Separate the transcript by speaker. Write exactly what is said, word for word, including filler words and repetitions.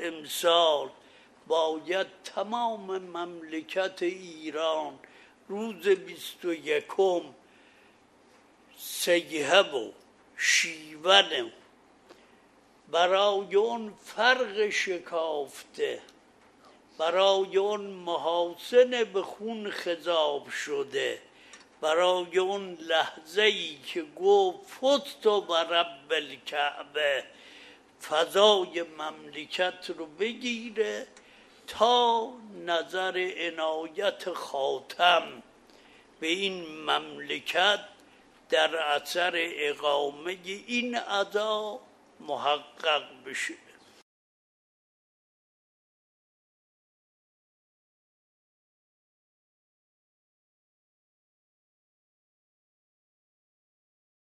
Speaker 1: امسال باید تمام مملکت ایران روز بیست و یکم سیحه و شیون برای اون فرق شکافته، برای اون محاسن به خون خضاب شده، برای اون لحظه ای که گفت فزت و رب الکعبه فضای مملکت رو بگیره تا نظر عنایت خاتم به این مملکت در اثر اقامه این ادا محقق بشه.